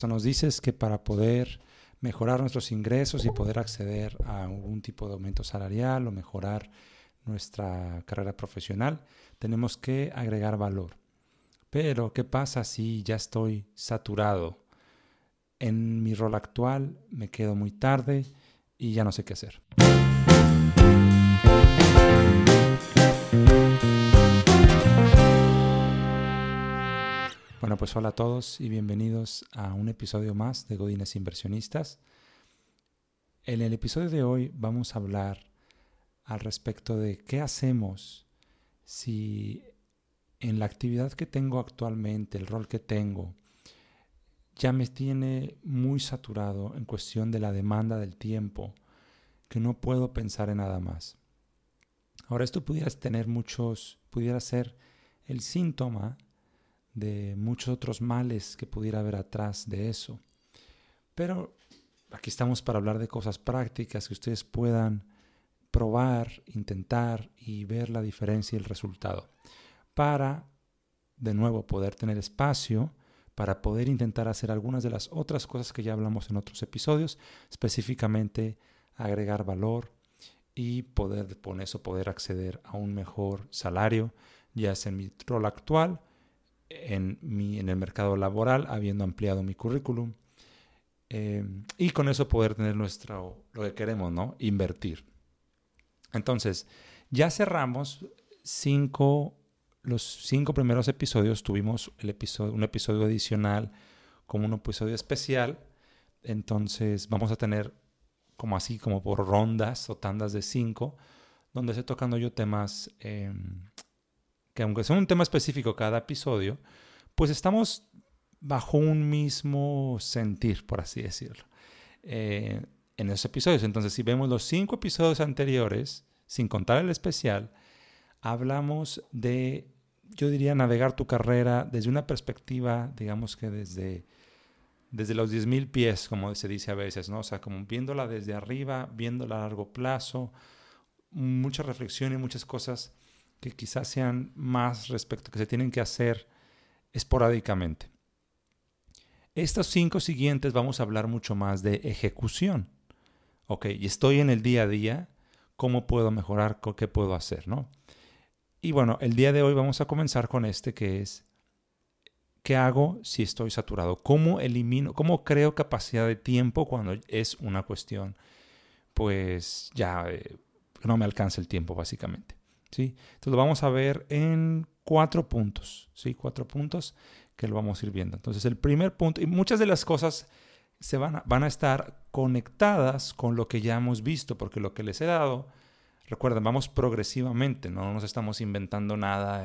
Nos dices que para poder mejorar nuestros ingresos y poder acceder a algún tipo de aumento salarial o mejorar nuestra carrera profesional, tenemos que agregar valor. Pero, ¿qué pasa si ya estoy saturado? En mi rol actual me quedo muy tarde y ya no sé qué hacer. Bueno, pues hola a todos y bienvenidos a un episodio más de Godines Inversionistas. En el episodio de hoy vamos a hablar al respecto de qué hacemos si en la actividad que tengo actualmente, el rol que tengo, ya me tiene muy saturado en cuestión de la demanda del tiempo, que no puedo pensar en nada más. Ahora, esto pudiera ser el síntoma de muchos otros males que pudiera haber atrás de eso. Pero aquí estamos para hablar de cosas prácticas que ustedes puedan probar, intentar y ver la diferencia y el resultado. Para, de nuevo, poder tener espacio para poder intentar hacer algunas de las otras cosas que ya hablamos en otros episodios, específicamente agregar valor y con eso poder acceder a un mejor salario, ya sea en mi rol actual, en el mercado laboral, habiendo ampliado mi currículum, y con eso poder tener lo que queremos, ¿no? Invertir. Entonces, ya cerramos los 5 primeros episodios. Tuvimos un episodio adicional como un episodio especial. Entonces, vamos a tener como por rondas o tandas de 5, donde estoy tocando yo temas que aunque sea un tema específico cada episodio, pues estamos bajo un mismo sentir, por así decirlo, en esos episodios. Entonces, si vemos los 5 episodios anteriores, sin contar el especial, hablamos de, yo diría, navegar tu carrera desde una perspectiva, digamos que desde los 10,000 pies, como se dice a veces, ¿no? O sea, como viéndola desde arriba, viéndola a largo plazo, mucha reflexión y muchas cosas que quizás sean más respecto que se tienen que hacer esporádicamente. Estos 5 siguientes vamos a hablar mucho más de ejecución. Ok, y estoy en el día a día, ¿cómo puedo mejorar? ¿Qué puedo hacer? ¿No? Y bueno, el día de hoy vamos a comenzar con que es, ¿qué hago si estoy saturado? ¿Cómo creo capacidad de tiempo cuando es una cuestión, pues ya no me alcanza el tiempo básicamente? ¿Sí? Entonces lo vamos a ver en 4 puntos, ¿sí? 4 puntos que lo vamos a ir viendo. Entonces el primer punto, y muchas de las cosas van a estar conectadas con lo que ya hemos visto, porque lo que les he dado, recuerden, vamos progresivamente, no nos estamos inventando nada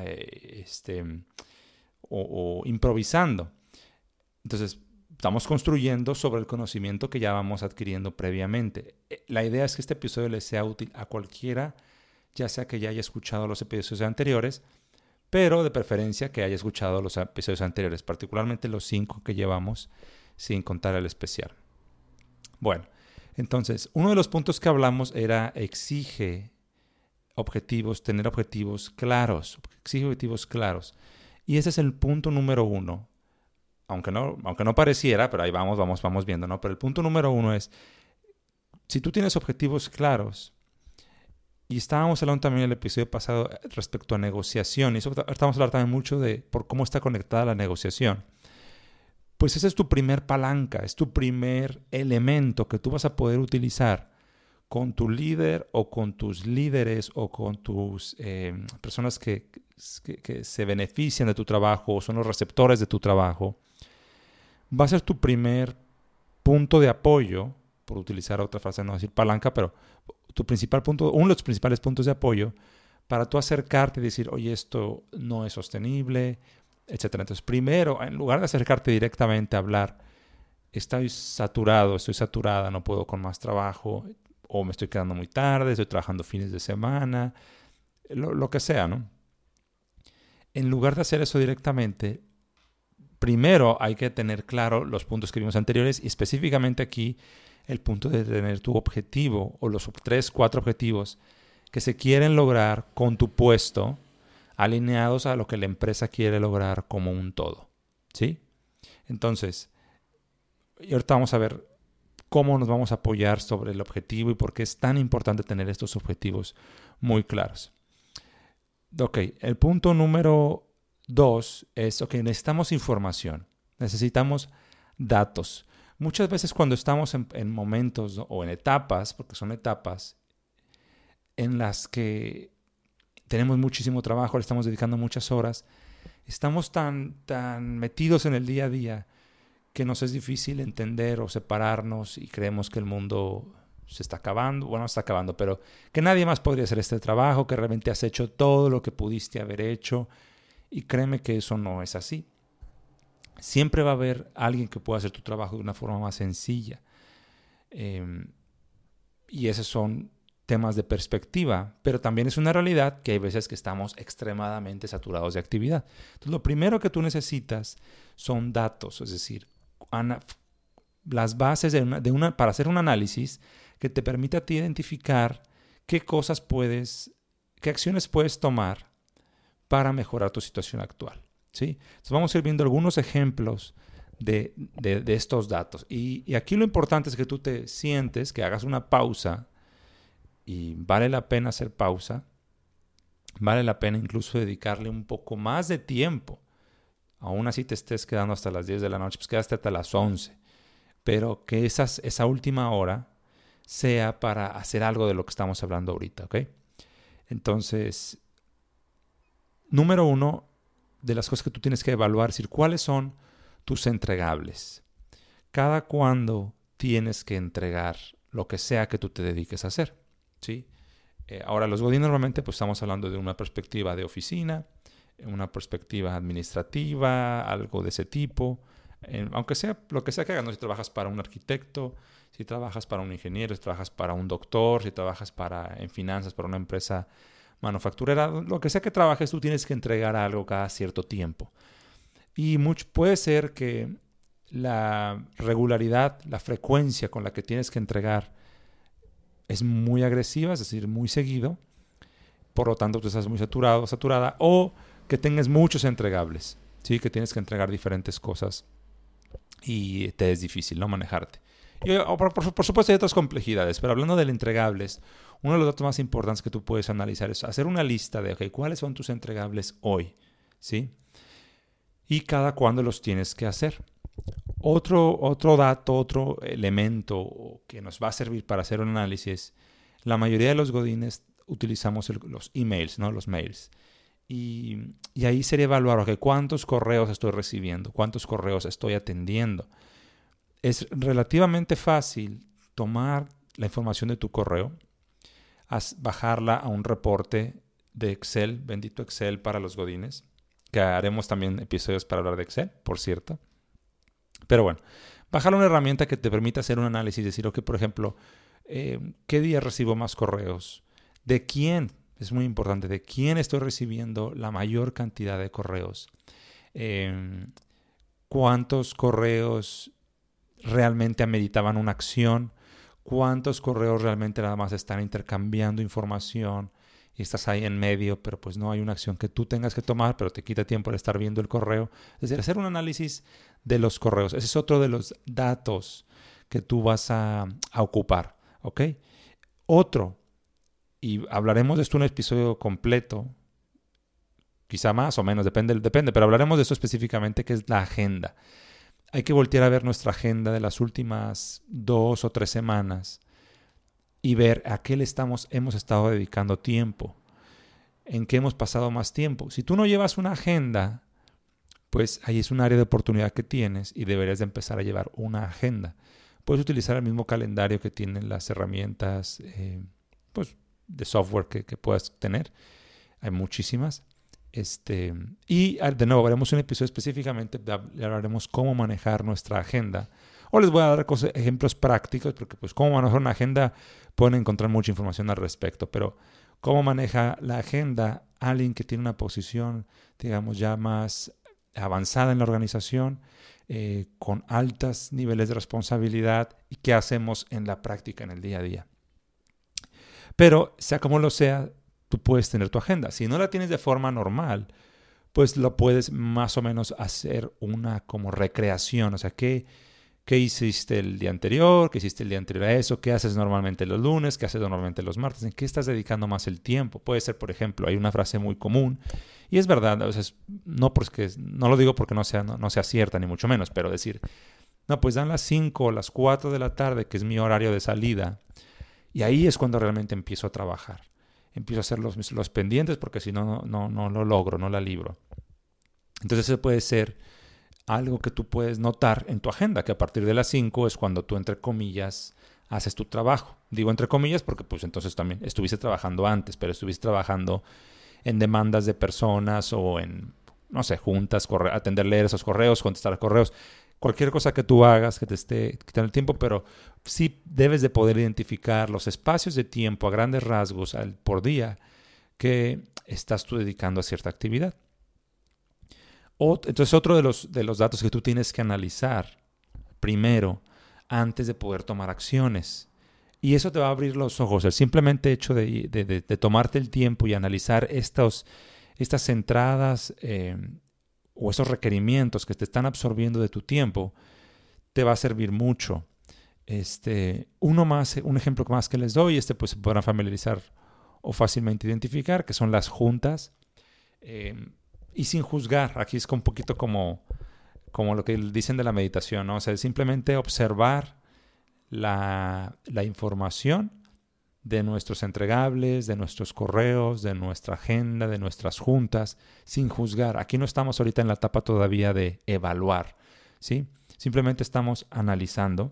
o improvisando. Entonces estamos construyendo sobre el conocimiento que ya vamos adquiriendo previamente. La idea es que este episodio les sea útil a cualquiera, ya sea que ya haya escuchado los episodios anteriores, pero de preferencia que haya escuchado los episodios anteriores, particularmente los 5 que llevamos, sin contar el especial. Bueno, entonces, uno de los puntos que hablamos era tener objetivos claros, exige objetivos claros. Y ese es el punto número 1, aunque no pareciera, pero ahí vamos viendo, ¿no? Pero el punto número 1 es, si tú tienes objetivos claros, y estábamos hablando también en el episodio pasado respecto a negociación, y eso estamos hablando también mucho de por cómo está conectada la negociación. Pues esa es tu primer palanca, es tu primer elemento que tú vas a poder utilizar con tu líder o con tus líderes o con tus personas que se benefician de tu trabajo o son los receptores de tu trabajo. Va a ser tu primer punto de apoyo, por utilizar otra frase, no decir palanca, pero uno de los principales puntos de apoyo para tú acercarte y decir, oye, esto no es sostenible, etc. Entonces, primero, en lugar de acercarte directamente a hablar, estoy saturada, no puedo con más trabajo, o me estoy quedando muy tarde, estoy trabajando fines de semana, lo que sea, ¿no? En lugar de hacer eso directamente, primero hay que tener claro los puntos que vimos anteriores y específicamente aquí el punto de tener tu objetivo o los 3, 4 objetivos que se quieren lograr con tu puesto alineados a lo que la empresa quiere lograr como un todo, ¿sí? Entonces, Y ahorita vamos a ver cómo nos vamos a apoyar sobre el objetivo y por qué es tan importante tener estos objetivos muy claros. Ok, el punto número 2 es, necesitamos información, necesitamos datos. Muchas veces cuando estamos en momentos, ¿no?, o en etapas, porque son etapas, en las que tenemos muchísimo trabajo, le estamos dedicando muchas horas, estamos tan metidos en el día a día que nos es difícil entender o separarnos y creemos que el mundo se está acabando, bueno, no está acabando, pero que nadie más podría hacer este trabajo, que realmente has hecho todo lo que pudiste haber hecho, y créeme que eso no es así. Siempre va a haber alguien que pueda hacer tu trabajo de una forma más sencilla. Y esos son temas de perspectiva, pero también es una realidad que hay veces que estamos extremadamente saturados de actividad. Entonces, lo primero que tú necesitas son datos, es decir, las bases para hacer un análisis que te permita a ti identificar qué acciones puedes tomar para mejorar tu situación actual, ¿sí? Entonces vamos a ir viendo algunos ejemplos de estos datos. Y aquí lo importante es que tú te sientes, que hagas una pausa, y vale la pena hacer pausa, vale la pena incluso dedicarle un poco más de tiempo. Aún así te estés quedando hasta las 10 de la noche, pues quedaste hasta las 11. Pero que esa última hora sea para hacer algo de lo que estamos hablando ahorita, ¿ok? Entonces, número 1 de las cosas que tú tienes que evaluar es decir, ¿cuáles son tus entregables? ¿Cada cuándo tienes que entregar lo que sea que tú te dediques a hacer? ¿Sí? Ahora, los godines normalmente pues estamos hablando de una perspectiva de oficina, una perspectiva administrativa, algo de ese tipo. Aunque sea lo que sea que hagas, ¿no? Si trabajas para un arquitecto, si trabajas para un ingeniero, si trabajas para un doctor, si trabajas en finanzas para una empresa manufacturera, lo que sea que trabajes, tú tienes que entregar algo cada cierto tiempo. Y puede ser que la regularidad, la frecuencia con la que tienes que entregar es muy agresiva, es decir, muy seguido. Por lo tanto, tú estás muy saturado, saturada, o que tengas muchos entregables, ¿sí? Que tienes que entregar diferentes cosas y te es difícil, ¿no?, manejarte. Y, por supuesto hay otras complejidades, pero hablando de entregables, uno de los datos más importantes que tú puedes analizar es hacer una lista de, ¿cuáles son tus entregables hoy? ¿Sí? Y cada cuándo los tienes que hacer. Otro dato, otro elemento que nos va a servir para hacer un análisis, la mayoría de los godines utilizamos los emails, ¿no?, los mails. Y ahí sería evaluar, ¿cuántos correos estoy recibiendo? ¿Cuántos correos estoy atendiendo? Es relativamente fácil tomar la información de tu correo, bajarla a un reporte de Excel, bendito Excel para los godines, que haremos también episodios para hablar de Excel, por cierto. Pero bueno, bajar una herramienta que te permita hacer un análisis, decir, por ejemplo, ¿qué día recibo más correos? ¿De quién? Es muy importante. ¿De quién estoy recibiendo la mayor cantidad de correos? ¿Cuántos correos realmente ameritaban una acción? ¿Cuántos correos realmente nada más están intercambiando información y estás ahí en medio, pero pues no hay una acción que tú tengas que tomar, pero te quita tiempo el estar viendo el correo? Es decir, hacer un análisis de los correos. Ese es otro de los datos que tú vas a ocupar, ¿ok? Otro, y hablaremos de esto en un episodio completo, quizá más o menos, depende, pero hablaremos de esto específicamente, que es la agenda. Hay que voltear a ver nuestra agenda de las últimas 2 o 3 semanas y ver a qué hemos estado dedicando tiempo, en qué hemos pasado más tiempo. Si tú no llevas una agenda, pues ahí es un área de oportunidad que tienes y deberías de empezar a llevar una agenda. Puedes utilizar el mismo calendario que tienen las herramientas de software que puedas tener. Hay muchísimas. Y de nuevo, haremos un episodio específicamente, hablaremos cómo manejar nuestra agenda. O les voy a dar ejemplos prácticos, porque pues cómo manejar una agenda pueden encontrar mucha información al respecto, pero cómo maneja la agenda alguien que tiene una posición, digamos, ya más avanzada en la organización, con altos niveles de responsabilidad, y qué hacemos en la práctica, en el día a día. Pero, sea como lo sea, tú puedes tener tu agenda. Si no la tienes de forma normal, pues lo puedes más o menos hacer una como recreación. O sea, ¿qué ¿Qué hiciste el día anterior? ¿Qué hiciste el día anterior a eso? ¿Qué haces normalmente los lunes? ¿Qué haces normalmente los martes? ¿En qué estás dedicando más el tiempo? Puede ser, por ejemplo, hay una frase muy común, y es verdad, a veces, no lo digo porque no sea cierta, ni mucho menos, pero decir, no, pues dan las 5 o las 4 de la tarde, que es mi horario de salida, y ahí es cuando realmente empiezo a trabajar. Empiezo a hacer los pendientes porque si no lo logro, no la libro. Entonces eso puede ser algo que tú puedes notar en tu agenda, que a partir de las 5 es cuando tú, entre comillas, haces tu trabajo. Digo entre comillas porque pues entonces también estuviste trabajando antes, pero estuviste trabajando en demandas de personas o en, no sé, juntas, leer esos correos, contestar correos. Cualquier cosa que tú hagas que te esté quitando el tiempo, pero sí debes de poder identificar los espacios de tiempo a grandes rasgos por día que estás tú dedicando a cierta actividad. Entonces otro de los datos que tú tienes que analizar primero antes de poder tomar acciones. Y eso te va a abrir los ojos. El simplemente hecho de tomarte el tiempo y analizar estas entradas o esos requerimientos que te están absorbiendo de tu tiempo, te va a servir mucho. Un ejemplo más que les doy, pues se podrán familiarizar o fácilmente identificar, que son las juntas. Y sin juzgar, aquí es un poquito como lo que dicen de la meditación, ¿no? O sea, simplemente observar la información de nuestros entregables, de nuestros correos, de nuestra agenda, de nuestras juntas, sin juzgar. Aquí no estamos ahorita en la etapa todavía de evaluar, ¿sí? Simplemente estamos analizando,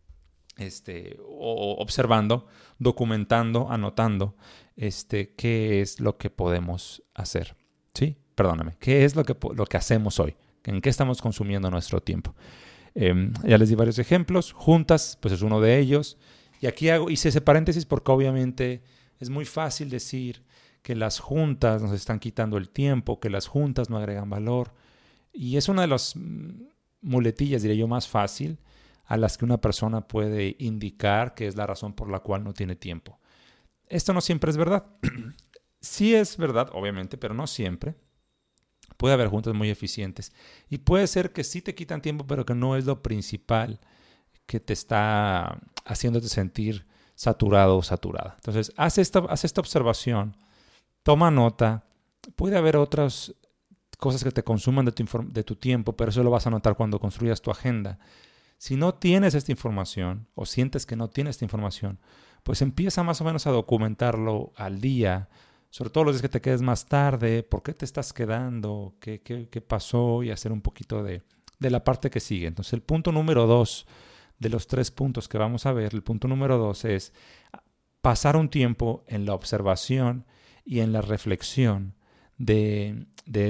o observando, documentando, anotando, qué es lo que podemos hacer, ¿sí? Perdóname, ¿qué es lo que hacemos hoy? ¿En qué estamos consumiendo nuestro tiempo? Ya les di varios ejemplos. Juntas, pues es uno de ellos. Y aquí hice ese paréntesis porque obviamente es muy fácil decir que las juntas nos están quitando el tiempo, que las juntas no agregan valor. Y es una de las muletillas, diría yo, más fácil a las que una persona puede indicar que es la razón por la cual no tiene tiempo. Esto no siempre es verdad. Sí es verdad, obviamente, pero no siempre. Puede haber juntas muy eficientes. Y puede ser que sí te quitan tiempo, pero que no es lo principal que te está haciéndote sentir saturado o saturada. Entonces, haz esta observación, toma nota. Puede haber otras cosas que te consuman de tu tiempo, pero eso lo vas a notar cuando construyas tu agenda. Si no tienes esta información o sientes que no tienes esta información, pues empieza más o menos a documentarlo al día, sobre todo los días que te quedes más tarde, por qué te estás quedando, qué pasó, y hacer un poquito de la parte que sigue. Entonces, el punto número 2 de los 3 puntos que vamos a ver, el punto número 2 es pasar un tiempo en la observación y en la reflexión de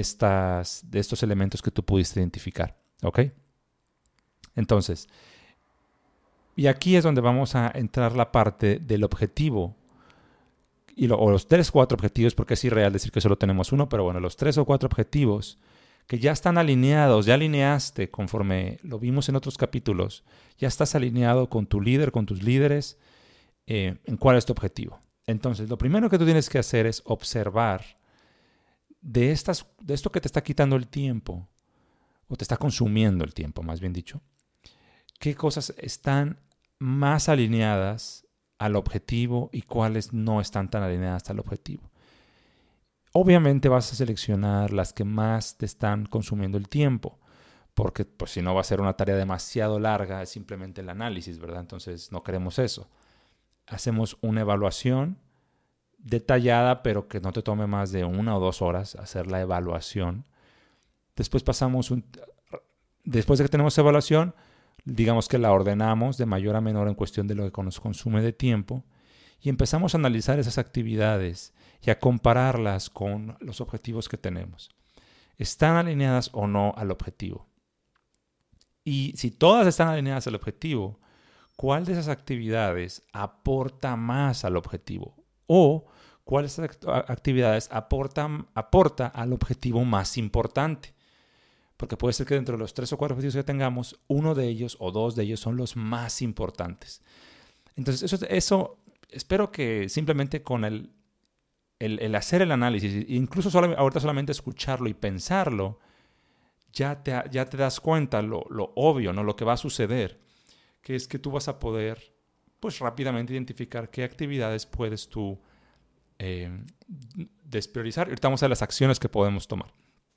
estos elementos que tú pudiste identificar. ¿Ok? Entonces, y aquí es donde vamos a entrar la parte del objetivo, o los 3 o 4 objetivos, porque es irreal decir que solo tenemos uno, pero bueno, los 3 o 4 objetivos que ya están alineados, ya alineaste conforme lo vimos en otros capítulos, ya estás alineado con tu líder, con tus líderes, en cuál es tu objetivo. Entonces, lo primero que tú tienes que hacer es observar de esto que te está quitando el tiempo, o te está consumiendo el tiempo, más bien dicho, qué cosas están más alineadas al objetivo y cuáles no están tan alineadas al objetivo. Obviamente vas a seleccionar las que más te están consumiendo el tiempo, porque pues si no va a ser una tarea demasiado larga, es simplemente el análisis, ¿verdad? Entonces no queremos eso. Hacemos una evaluación detallada, pero que no te tome más de 1 o 2 horas hacer la evaluación. Después después de que tenemos evaluación, digamos que la ordenamos de mayor a menor en cuestión de lo que nos consume de tiempo, y empezamos a analizar esas actividades y a compararlas con los objetivos que tenemos. ¿Están alineadas o no al objetivo? Y si todas están alineadas al objetivo, ¿cuál de esas actividades aporta más al objetivo? ¿O cuál de esas actividades aporta al objetivo más importante? Porque puede ser que dentro de los 3 o 4 objetivos que tengamos, uno de ellos o 2 de ellos son los más importantes. Entonces, eso espero que simplemente con el hacer el análisis, incluso ahorita solamente escucharlo y pensarlo, ya te das cuenta lo obvio, ¿no? Lo que va a suceder. que es que tú vas a poder pues rápidamente identificar qué actividades puedes tú despriorizar. Ahorita vamos a las acciones que podemos tomar.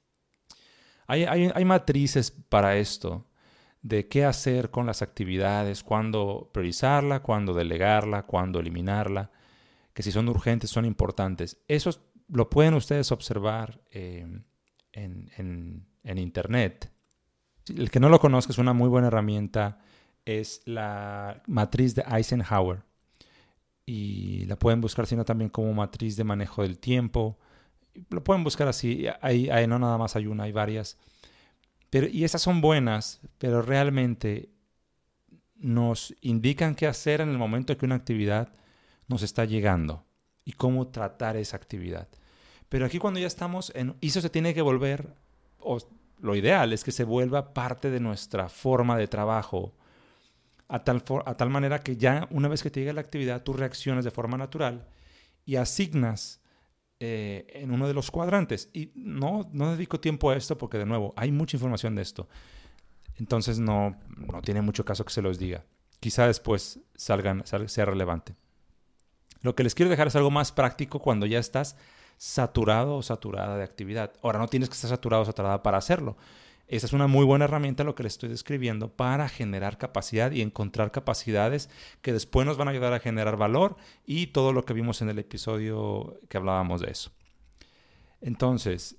Hay matrices para esto, de qué hacer con las actividades, cuándo priorizarla, cuándo delegarla, cuándo eliminarla, que si son urgentes, son importantes. Eso lo pueden ustedes observar en Internet. El que no lo conozca, es una muy buena herramienta, es la matriz de Eisenhower. Y la pueden buscar sino también como matriz de manejo del tiempo. Lo pueden buscar así, no nada más hay una, hay varias. Y esas son buenas, pero realmente nos indican qué hacer en el momento que una actividad nos está llegando y cómo tratar esa actividad. Pero aquí cuando ya estamos y eso se tiene que volver, o lo ideal es que se vuelva parte de nuestra forma de trabajo, a tal manera que ya una vez que te llega la actividad, tú reaccionas de forma natural y asignas en uno de los cuadrantes. Y no dedico tiempo a esto porque, de nuevo, hay mucha información de esto. Entonces no tiene mucho caso que se los diga. Quizá después sea relevante. Lo que les quiero dejar es algo más práctico cuando ya estás saturado o saturada de actividad. Ahora, no tienes que estar saturado o saturada para hacerlo. Esa es una muy buena herramienta, lo que les estoy describiendo, para generar capacidad y encontrar capacidades que después nos van a ayudar a generar valor y todo lo que vimos en el episodio que hablábamos de eso. Entonces,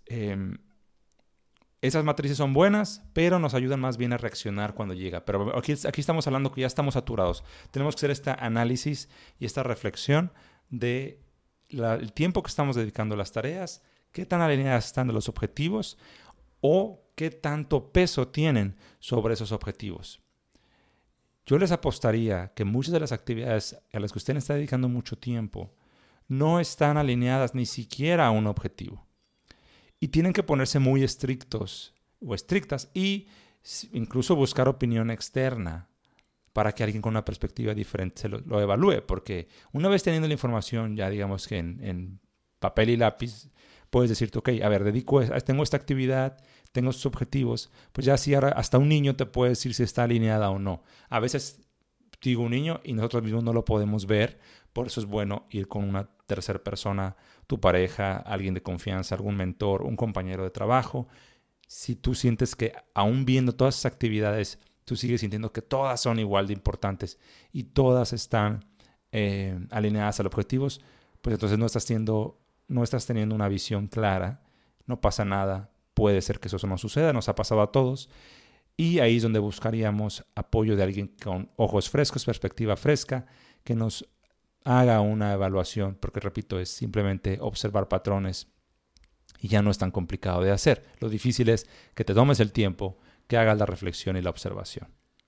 esas matrices son buenas, pero nos ayudan más bien a reaccionar cuando llega. Pero aquí estamos hablando que ya estamos saturados. Tenemos que hacer este análisis y esta reflexión de el tiempo que estamos dedicando a las tareas, qué tan alineadas están de los objetivos o qué tanto peso tienen sobre esos objetivos. Yo les apostaría que muchas de las actividades a las que usted está dedicando mucho tiempo no están alineadas ni siquiera a un objetivo. Y tienen que ponerse muy estrictos o estrictas y incluso buscar opinión externa para que alguien con una perspectiva diferente lo evalúe. Porque una vez teniendo la información ya digamos que en papel y lápiz, puedes decirte, ok, a ver, tengo esta actividad, tengo estos objetivos, pues ya sí, hasta un niño te puede decir si está alineada o no. A veces digo un niño y nosotros mismos no lo podemos ver, por eso es bueno ir con una tercera persona, tu pareja, alguien de confianza, algún mentor, un compañero de trabajo. Si tú sientes que aún viendo todas esas actividades, tú sigues sintiendo que todas son igual de importantes y todas están alineadas a los objetivos, pues entonces no estás teniendo una visión clara, no pasa nada, puede ser que eso no suceda, nos ha pasado a todos, y ahí es donde buscaríamos apoyo de alguien con ojos frescos, perspectiva fresca, que nos haga una evaluación, porque repito, es simplemente observar patrones y ya no es tan complicado de hacer. Lo difícil es que te tomes el tiempo, que hagas la reflexión y la observación.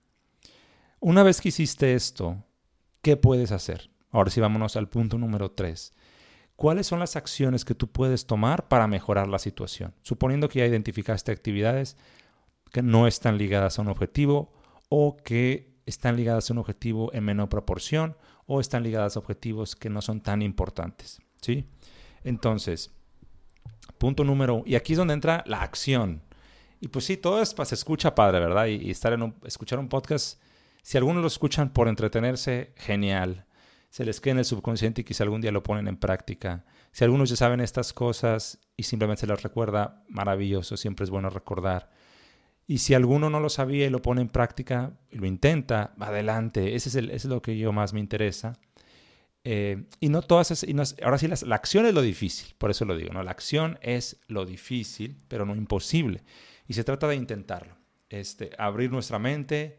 Una vez que hiciste esto, ¿qué puedes hacer? Ahora sí, vámonos al punto número 3. ¿Cuáles son las acciones que tú puedes tomar para mejorar la situación? Suponiendo que ya identificaste actividades que no están ligadas a un objetivo o que están ligadas a un objetivo en menor proporción o están ligadas a objetivos que no son tan importantes, ¿sí? Entonces, punto número 1. Y aquí es donde entra la acción. Y pues sí, todo se escucha padre, ¿verdad? Y escuchar un podcast, si algunos lo escuchan por entretenerse, genial. Se les queda en el subconsciente y quizá algún día lo ponen en práctica. Si algunos ya saben estas cosas y simplemente se les recuerda, maravilloso, siempre es bueno recordar. Y si alguno no lo sabía y lo pone en práctica y lo intenta, adelante. Eso es lo que yo más me interesa. Y no todas ahora sí, la acción es lo difícil, por eso lo digo, ¿no? La acción es lo difícil, pero no imposible. Y se trata de intentarlo. Abrir nuestra mente,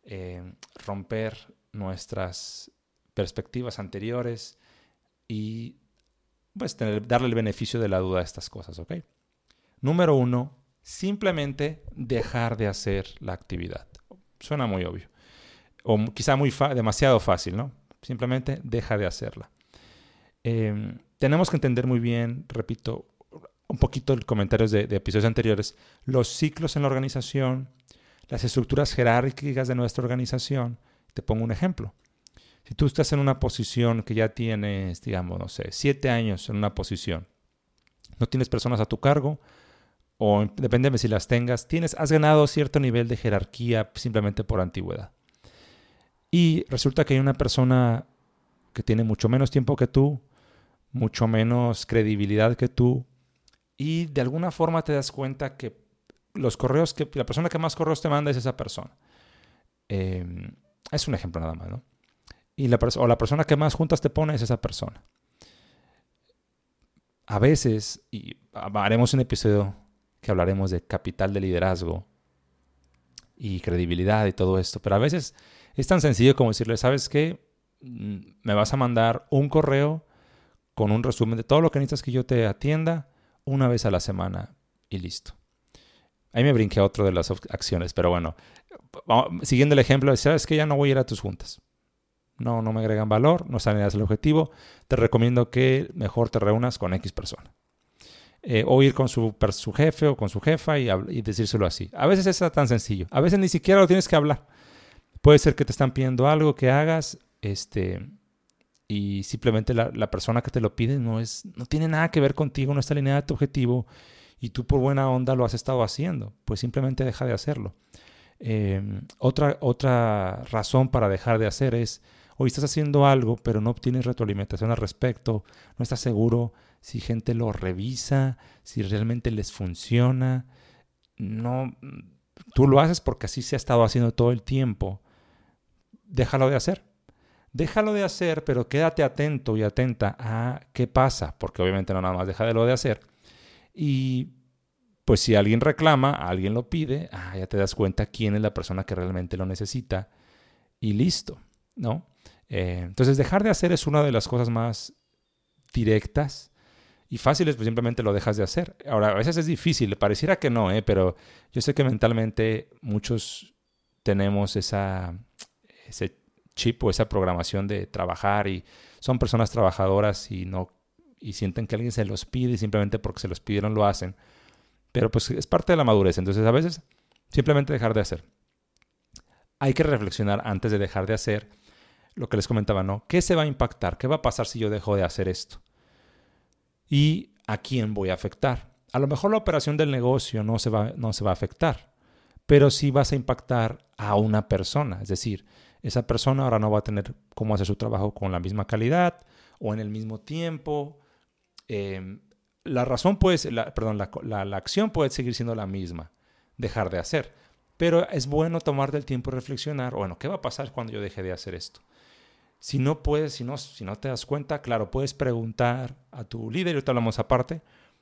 romper nuestras perspectivas anteriores y pues darle el beneficio de la duda a estas cosas, ¿ok? Número 1, simplemente dejar de hacer la actividad. Suena muy obvio. O quizá demasiado fácil, ¿no? Simplemente deja de hacerla. Tenemos que entender muy bien, repito, un poquito los comentarios de episodios anteriores, los ciclos en la organización, las estructuras jerárquicas de nuestra organización. Te pongo un ejemplo. Si tú estás en una posición que ya tienes, digamos, no sé, 7 años en una posición, no tienes personas a tu cargo, o depende de si las tengas, has ganado cierto nivel de jerarquía simplemente por antigüedad. Y resulta que hay una persona que tiene mucho menos tiempo que tú, mucho menos credibilidad que tú, y de alguna forma te das cuenta que los correos que la persona que más correos te manda es esa persona. Es un ejemplo nada más, ¿no? Y la persona que más juntas te pone es esa persona. A veces, y haremos un episodio que hablaremos de capital de liderazgo y credibilidad y todo esto, pero a veces es tan sencillo como decirle, ¿sabes qué? Me vas a mandar un correo con un resumen de todo lo que necesitas que yo te atienda una vez a la semana y listo. Ahí me brinqué a otro de las acciones, pero bueno, siguiendo el ejemplo, ¿sabes qué? Ya no voy a ir a tus juntas. No me agregan valor, no salen hacia el objetivo. Te recomiendo que mejor te reúnas con X persona. O ir con su jefe o con su jefa y decírselo así. A veces es tan sencillo. A veces ni siquiera lo tienes que hablar. Puede ser que te están pidiendo algo que hagas y simplemente la persona que te lo pide no tiene nada que ver contigo, no está alineada a tu objetivo y tú por buena onda lo has estado haciendo. Pues simplemente deja de hacerlo. Otra razón para dejar de hacer es, hoy estás haciendo algo pero no obtienes retroalimentación al respecto, no estás seguro si gente lo revisa, si realmente les funciona. No, tú lo haces porque así se ha estado haciendo todo el tiempo. Déjalo de hacer. Déjalo de hacer, pero quédate atento y atenta a qué pasa, porque obviamente no nada más déjalo de hacer. Y pues si alguien reclama, alguien lo pide, ya te das cuenta quién es la persona que realmente lo necesita y listo, ¿no? Entonces dejar de hacer es una de las cosas más directas y fáciles, pues simplemente lo dejas de hacer. Ahora, a veces es difícil, pareciera que no, pero yo sé que mentalmente muchos tenemos ese chip o esa programación de trabajar y son personas trabajadoras y sienten que alguien se los pide y simplemente porque se los pidieron lo hacen. Pero pues es parte de la madurez. Entonces a veces simplemente dejar de hacer. Hay que reflexionar antes de dejar de hacer lo que les comentaba, ¿no? ¿Qué se va a impactar? ¿Qué va a pasar si yo dejo de hacer esto? ¿Y a quién voy a afectar? A lo mejor la operación del negocio no se va a afectar, pero sí vas a impactar a una persona. Es decir, esa persona ahora no va a tener cómo hacer su trabajo con la misma calidad o en el mismo tiempo. La razón la acción puede seguir siendo la misma, dejar de hacer. Pero es bueno tomarte el tiempo de reflexionar, bueno, ¿qué va a pasar cuando yo deje de hacer esto? Si no te das cuenta, claro, puedes preguntar a tu líder, y ahorita hablamos aparte,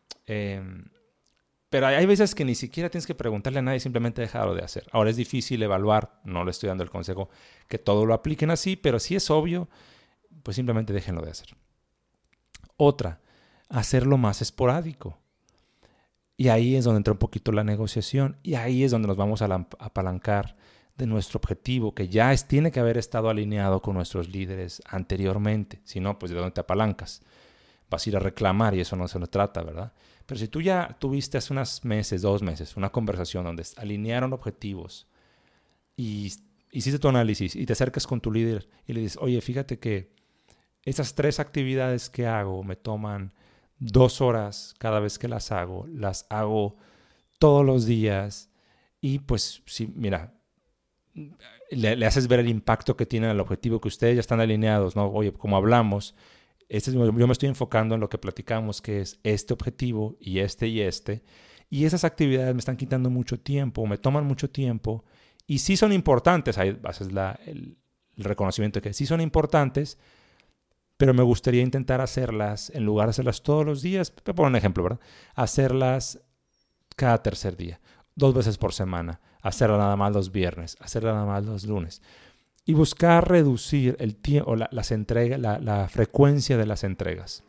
pero hay veces que ni siquiera tienes que preguntarle a nadie, simplemente dejarlo de hacer. Ahora es difícil evaluar, no le estoy dando el consejo que todo lo apliquen así, pero si es obvio, pues simplemente déjenlo de hacer. Otra, hacerlo más esporádico. Y ahí es donde entra un poquito la negociación y ahí es donde nos vamos a apalancar de nuestro objetivo, que ya tiene que haber estado alineado con nuestros líderes anteriormente. Si no, pues ¿de dónde te apalancas? Vas a ir a reclamar y eso no se nos trata, ¿verdad? Pero si tú ya tuviste hace 2 meses, una conversación donde alinearon objetivos y hiciste tu análisis y te acercas con tu líder y le dices, oye, fíjate que esas 3 actividades que hago me toman 2 horas cada vez que las hago todos los días y pues sí, mira, le haces ver el impacto que tiene el objetivo, que ustedes ya están alineados, ¿no? Oye, como hablamos, yo me estoy enfocando en lo que platicamos, que es este objetivo y y esas actividades me están quitando mucho tiempo, me toman mucho tiempo, y sí son importantes, ahí haces el reconocimiento de que sí son importantes, pero me gustaría intentar hacerlas, en lugar de hacerlas todos los días, te pongo un ejemplo, ¿verdad? Hacerlas cada tercer día, 2 veces por semana, hacerla nada más los viernes, hacerla nada más los lunes. Y buscar reducir el tiempo, la frecuencia de las entregas.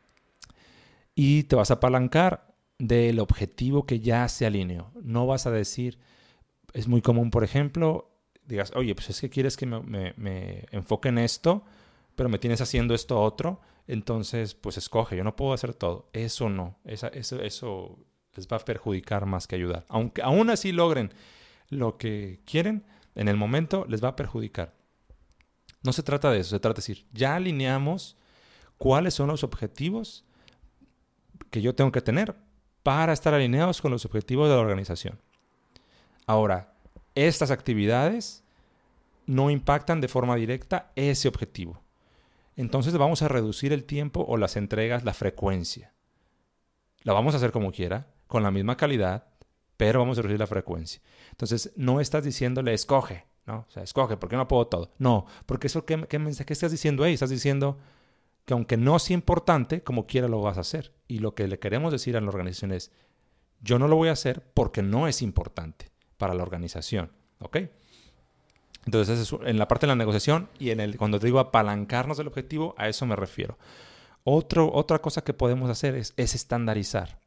Y te vas a apalancar del objetivo que ya se alineó. No vas a decir, es muy común, por ejemplo, digas, oye, pues es que quieres que me enfoque en esto, pero me tienes haciendo esto otro, entonces pues escoge, yo no puedo hacer todo. Eso no, eso les va a perjudicar más que ayudar. Aunque aún así logren lo que quieren, en el momento les va a perjudicar. No se trata de eso, se trata de decir, ya alineamos cuáles son los objetivos que yo tengo que tener para estar alineados con los objetivos de la organización. Ahora, estas actividades no impactan de forma directa ese objetivo. Entonces vamos a reducir el tiempo o las entregas, la frecuencia. La vamos a hacer como quiera, con la misma calidad, pero vamos a reducir la frecuencia. Entonces no estás diciéndole escoge, ¿no? O sea, escoge, ¿por qué no puedo todo? No, porque eso, ¿qué estás diciendo ahí? Estás diciendo que aunque no sea importante, como quiera lo vas a hacer. Y lo que le queremos decir a la organización es, yo no lo voy a hacer porque no es importante para la organización, ¿ok? Entonces, eso es en la parte de la negociación y cuando te digo apalancarnos del objetivo, a eso me refiero. Otra cosa que podemos hacer es estandarizar.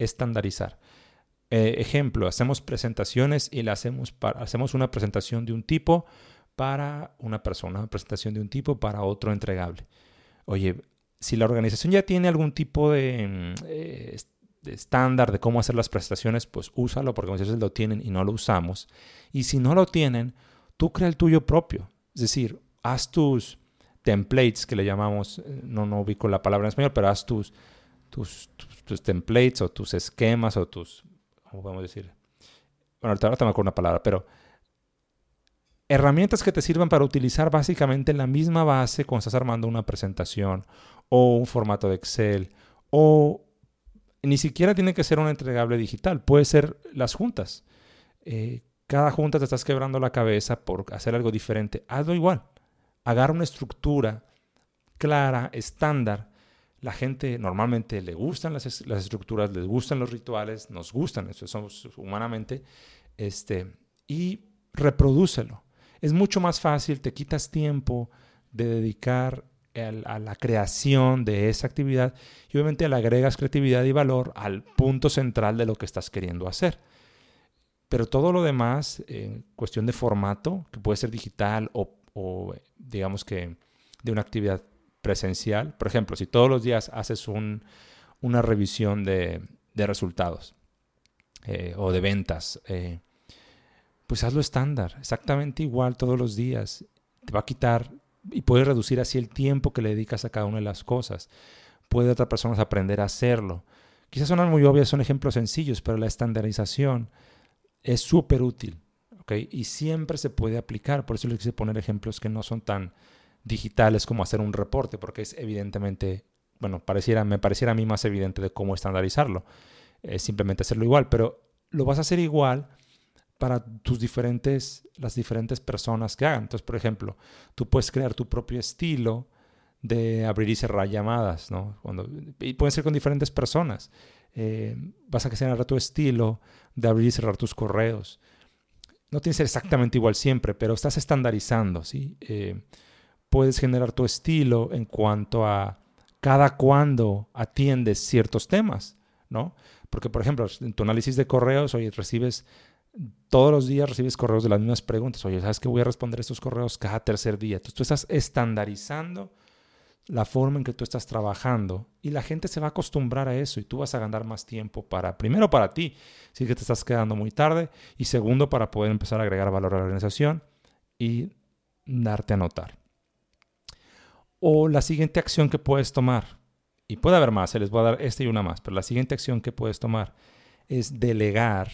Ejemplo, hacemos presentaciones y hacemos una presentación de un tipo para una persona, una presentación de un tipo para otro entregable. Oye, si la organización ya tiene algún tipo de estándar de cómo hacer las presentaciones, pues úsalo porque muchas veces lo tienen y no lo usamos. Y si no lo tienen, tú crea el tuyo propio. Es decir, haz tus templates, que le llamamos, no ubico la palabra en español, pero haz tus templates o tus esquemas o ¿cómo podemos decir? Bueno, ahorita me acuerdo una palabra, pero herramientas que te sirvan para utilizar básicamente en la misma base cuando estás armando una presentación o un formato de Excel o ni siquiera tiene que ser un entregable digital, puede ser las juntas. Cada junta te estás quebrando la cabeza por hacer algo diferente. Hazlo igual. Agarra una estructura clara, estándar. La gente normalmente le gustan las estructuras, les gustan los rituales, nos gustan, eso somos humanamente, y reprodúcelo. Es mucho más fácil, te quitas tiempo de dedicar a la creación de esa actividad y obviamente le agregas creatividad y valor al punto central de lo que estás queriendo hacer. Pero todo lo demás, cuestión de formato, que puede ser digital o digamos que de una actividad presencial. Por ejemplo, si todos los días haces una revisión de resultados o de ventas, pues hazlo estándar, exactamente igual todos los días. Te va a quitar y puedes reducir así el tiempo que le dedicas a cada una de las cosas. Puede otras personas aprender a hacerlo. Quizás sonan muy obvias, son ejemplos sencillos, pero la estandarización es súper útil, ¿ok? Y siempre se puede aplicar. Por eso le quise poner ejemplos que no son tan digitales como hacer un reporte, porque es evidentemente, bueno, me pareciera a mí más evidente de cómo estandarizarlo. Es simplemente hacerlo igual, pero lo vas a hacer igual para las diferentes personas que hagan. Entonces, por ejemplo, tú puedes crear tu propio estilo de abrir y cerrar llamadas, ¿no? Y pueden ser con diferentes personas. Vas a crear tu estilo de abrir y cerrar tus correos. No tiene que ser exactamente igual siempre, pero estás estandarizando, ¿sí? Puedes generar tu estilo en cuanto a cada cuándo atiendes ciertos temas, ¿no? Porque, por ejemplo, en tu análisis de correos, oye, todos los días recibes correos de las mismas preguntas. Oye, ¿sabes que voy a responder estos correos cada tercer día? Entonces tú estás estandarizando la forma en que tú estás trabajando y la gente se va a acostumbrar a eso y tú vas a ganar más tiempo primero para ti, si es que te estás quedando muy tarde, y segundo para poder empezar a agregar valor a la organización y darte a notar. O la siguiente acción que puedes tomar, y puede haber más, les voy a dar esta y una más, pero la siguiente acción que puedes tomar es delegar.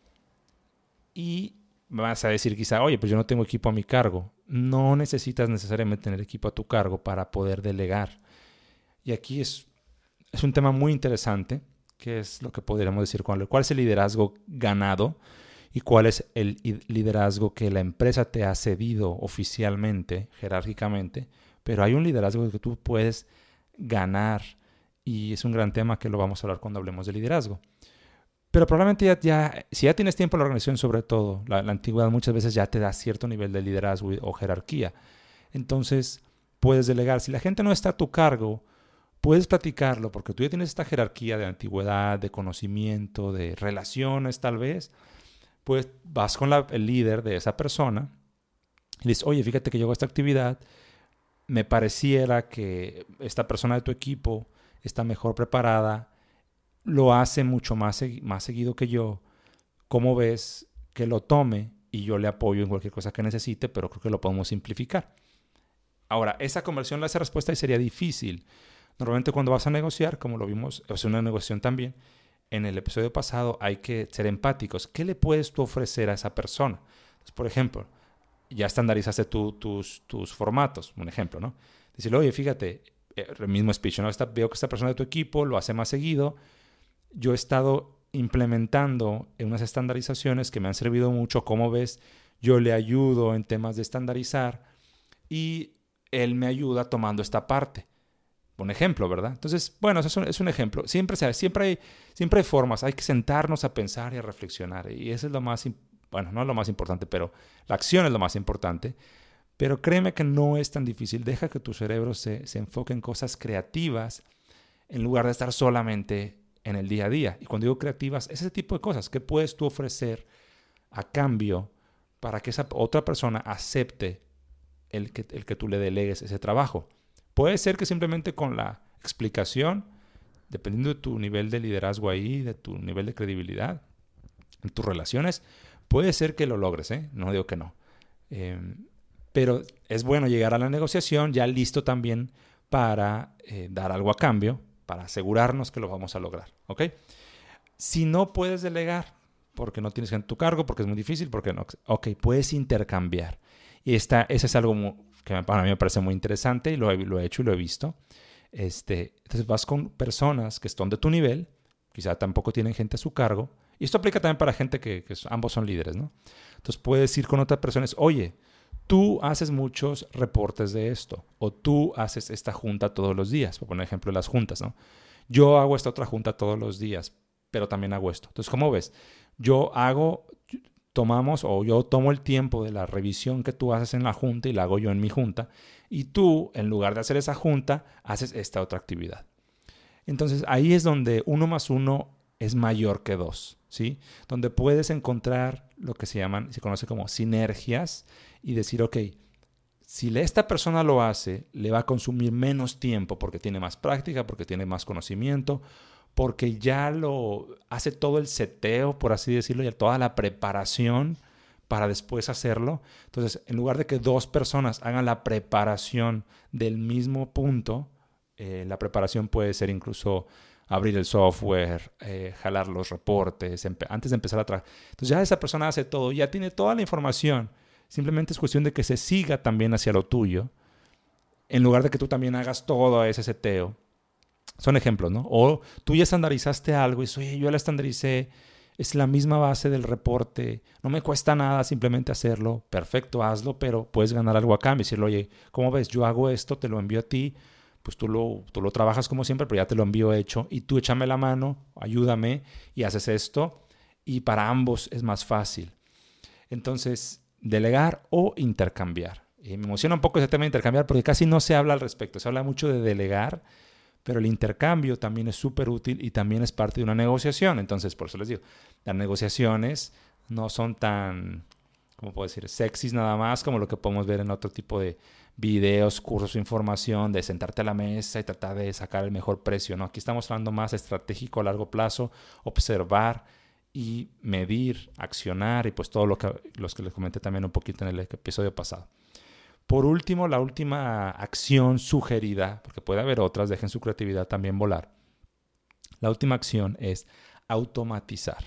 Y vas a decir quizá, oye, pues yo no tengo equipo a mi cargo. No necesitas necesariamente tener equipo a tu cargo para poder delegar. Y aquí es un tema muy interesante, que es lo que podríamos decir, cuál es el liderazgo ganado y cuál es el liderazgo que la empresa te ha cedido oficialmente, jerárquicamente, pero hay un liderazgo que tú puedes ganar y es un gran tema que lo vamos a hablar cuando hablemos de liderazgo. Pero probablemente si ya tienes tiempo en la organización, sobre todo, la antigüedad muchas veces ya te da cierto nivel de liderazgo o jerarquía. Entonces, puedes delegar. Si la gente no está a tu cargo, puedes platicarlo, porque tú ya tienes esta jerarquía de antigüedad, de conocimiento, de relaciones tal vez. Pues vas con el líder de esa persona y le dices, oye, fíjate que llegó a esta actividad, me pareciera que esta persona de tu equipo está mejor preparada, lo hace mucho más seguido que yo. ¿Cómo ves que lo tome? Y yo le apoyo en cualquier cosa que necesite, pero creo que lo podemos simplificar. Ahora, esa conversión, esa respuesta sería difícil. Normalmente cuando vas a negociar, como lo vimos, es una negociación también, en el episodio pasado hay que ser empáticos. ¿Qué le puedes tú ofrecer a esa persona? Entonces, por ejemplo, ya estandarizaste tus formatos, un ejemplo, ¿no? Decirle, oye, fíjate, el mismo speech, ¿no? Veo que esta persona de tu equipo lo hace más seguido. Yo he estado implementando en unas estandarizaciones que me han servido mucho. Como ves, yo le ayudo en temas de estandarizar y él me ayuda tomando esta parte. Un ejemplo, ¿verdad? Entonces, bueno, eso es un ejemplo. Siempre hay formas. Hay que sentarnos a pensar y a reflexionar. Y eso es lo más, bueno, no es lo más importante, pero la acción es lo más importante. Pero créeme que no es tan difícil. Deja que tu cerebro se enfoque en cosas creativas en lugar de estar solamente en el día a día. Y cuando digo creativas, es ese tipo de cosas. ¿Qué puedes tú ofrecer a cambio para que esa otra persona acepte el que tú le delegues ese trabajo? Puede ser que simplemente con la explicación, dependiendo de tu nivel de liderazgo ahí, de tu nivel de credibilidad, en tus relaciones, puede ser que lo logres, ¿eh? No digo que no. Pero es bueno llegar a la negociación ya listo también para dar algo a cambio, para asegurarnos que lo vamos a lograr, ¿ok? Si no puedes delegar, porque no tienes gente en tu cargo, porque es muy difícil, porque no, ok, puedes intercambiar. Y ese es algo que para mí me parece muy interesante y lo he hecho y lo he visto. Entonces vas con personas que están de tu nivel, quizá tampoco tienen gente a su cargo, y esto aplica también para gente que ambos son líderes, ¿no? Entonces puedes ir con otras personas, oye, tú haces muchos reportes de esto, o tú haces esta junta todos los días, por poner ejemplo de las juntas, ¿no? Yo hago esta otra junta todos los días, pero también hago esto. Entonces, ¿cómo ves? Yo tomo el tiempo de la revisión que tú haces en la junta y la hago yo en mi junta, y tú, en lugar de hacer esa junta, haces esta otra actividad. Entonces, ahí es donde 1 más 1 es mayor que 2, ¿sí? Donde puedes encontrar lo que se conoce como sinergias y decir, ok, si esta persona lo hace, le va a consumir menos tiempo porque tiene más práctica, porque tiene más conocimiento, porque ya lo hace todo el seteo, por así decirlo, y toda la preparación para después hacerlo. Entonces, en lugar de que 2 personas hagan la preparación del mismo punto, la preparación puede ser incluso abrir el software, jalar los reportes, antes de empezar a trabajar. Entonces ya esa persona hace todo, ya tiene toda la información. Simplemente es cuestión de que se siga también hacia lo tuyo, en lugar de que tú también hagas todo ese seteo. Son ejemplos, ¿no? O tú ya estandarizaste algo y dices, oye, yo la estandaricé, es la misma base del reporte, no me cuesta nada simplemente hacerlo, perfecto, hazlo, pero puedes ganar algo a cambio. Decirle, oye, ¿cómo ves? Yo hago esto, te lo envío a ti, pues tú lo trabajas como siempre, pero ya te lo envío hecho y tú échame la mano, ayúdame y haces esto y para ambos es más fácil. Entonces, delegar o intercambiar. Y me emociona un poco ese tema de intercambiar porque casi no se habla al respecto, se habla mucho de delegar, pero el intercambio también es súper útil y también es parte de una negociación. Entonces, por eso les digo, las negociaciones no son tan, ¿cómo puedo decir?, sexys nada más como lo que podemos ver en otro tipo de videos, cursos, información, de sentarte a la mesa y tratar de sacar el mejor precio, ¿no? Aquí estamos hablando más estratégico a largo plazo, observar y medir, accionar y pues todo los que les comenté también un poquito en el episodio pasado. Por último, la última acción sugerida, porque puede haber otras, dejen su creatividad también volar. La última acción es automatizar.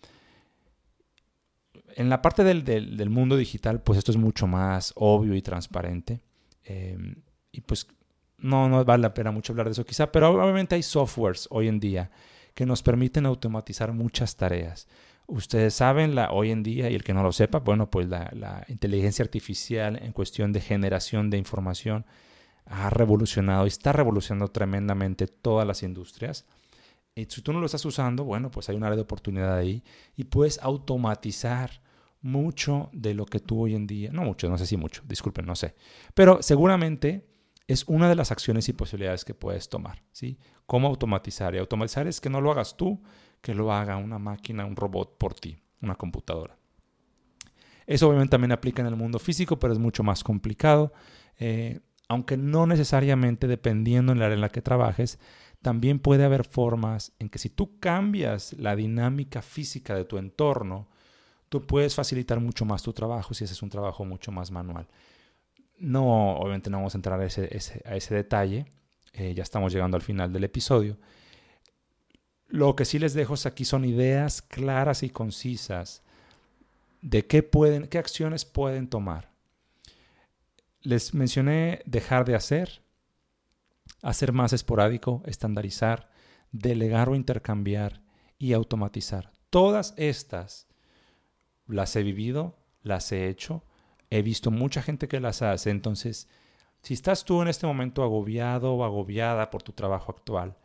En la parte del mundo digital, pues esto es mucho más obvio y transparente. Y pues no vale la pena mucho hablar de eso quizá, pero obviamente hay softwares hoy en día que nos permiten automatizar muchas tareas. Ustedes saben hoy en día, y el que no lo sepa, bueno, pues la inteligencia artificial en cuestión de generación de información ha revolucionado y está revolucionando tremendamente todas las industrias. Y si tú no lo estás usando, bueno, pues hay un área de oportunidad ahí y puedes automatizar mucho de lo que tú hoy en día, no mucho, no sé si mucho, disculpen, no sé, pero seguramente es una de las acciones y posibilidades que puedes tomar, ¿sí? ¿Cómo automatizar? Y automatizar es que no lo hagas tú, que lo haga una máquina, un robot por ti, una computadora. Eso obviamente también aplica en el mundo físico, pero es mucho más complicado, aunque no necesariamente dependiendo en la área en la que trabajes, también puede haber formas en que si tú cambias la dinámica física de tu entorno, tú puedes facilitar mucho más tu trabajo si haces un trabajo mucho más manual. No, obviamente no vamos a entrar a ese detalle. Ya estamos llegando al final del episodio. Lo que sí les dejo aquí son ideas claras y concisas de qué acciones pueden tomar Les mencioné dejar de hacer más esporádico, estandarizar, delegar o intercambiar y automatizar. Todas estas las he vivido, las he hecho, he visto mucha gente que las hace. Entonces, si estás tú en este momento agobiado o agobiada por tu trabajo actual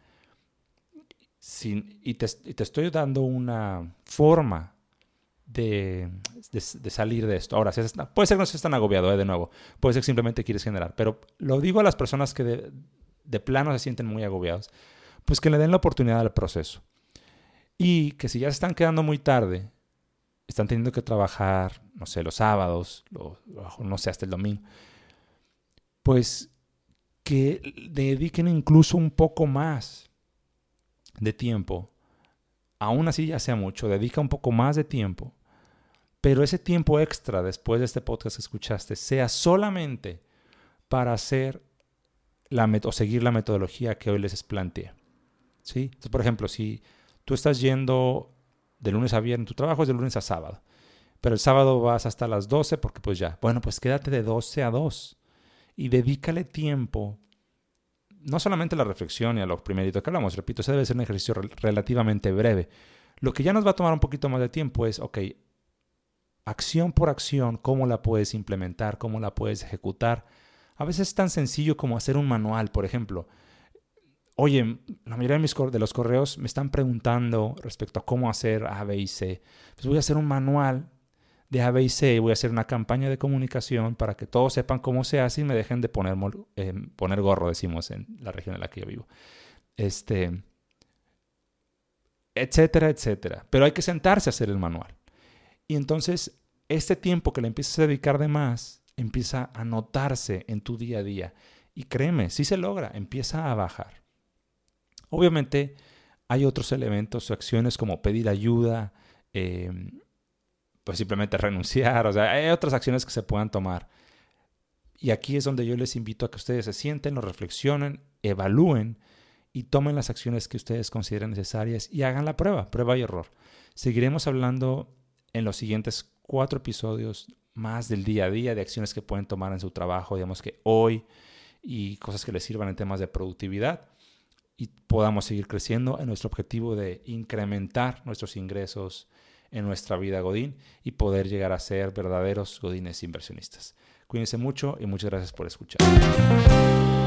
y te estoy dando una forma de salir de esto. Ahora, puede ser que no estés tan agobiado, de nuevo. Puede ser que simplemente quieres generar. Pero lo digo a las personas que de plano se sienten muy agobiados. Pues que le den la oportunidad al proceso. Y que si ya se están quedando muy tarde, están teniendo que trabajar, no sé, los sábados, no sé, hasta el domingo, pues que dediquen incluso un poco más de tiempo. Aún así ya sea mucho, dedica un poco más de tiempo. Pero ese tiempo extra después de este podcast que escuchaste sea solamente para hacer o seguir la metodología que hoy les planteé. ¿Sí? Entonces, por ejemplo, si tú estás yendo de lunes a viernes, tu trabajo es de lunes a sábado, pero el sábado vas hasta las 12 porque pues ya, bueno, pues quédate de 12 a 2 y dedícale tiempo, no solamente a la reflexión y a lo primerito que hablamos, repito, ese debe ser un ejercicio relativamente breve. Lo que ya nos va a tomar un poquito más de tiempo es, ok, acción por acción, cómo la puedes implementar, cómo la puedes ejecutar. A veces es tan sencillo como hacer un manual, por ejemplo. Oye, la mayoría de los correos me están preguntando respecto a cómo hacer A, B y C. Pues voy a hacer un manual de A, B y C y voy a hacer una campaña de comunicación para que todos sepan cómo se hace y me dejen de poner gorro, decimos en la región en la que yo vivo. Etcétera, etcétera. Pero hay que sentarse a hacer el manual. Y entonces, este tiempo que le empiezas a dedicar de más, empieza a notarse en tu día a día. Y créeme, si se logra, empieza a bajar. Obviamente, hay otros elementos o acciones como pedir ayuda, pues simplemente renunciar. O sea, hay otras acciones que se puedan tomar. Y aquí es donde yo les invito a que ustedes se sienten, lo reflexionen, evalúen y tomen las acciones que ustedes consideren necesarias y hagan la prueba y error. Seguiremos hablando en los siguientes 4 episodios más del día a día, de acciones que pueden tomar en su trabajo, digamos que hoy, y cosas que les sirvan en temas de productividad y podamos seguir creciendo en nuestro objetivo de incrementar nuestros ingresos en nuestra vida Godín y poder llegar a ser verdaderos Godines inversionistas. Cuídense mucho y muchas gracias por escuchar.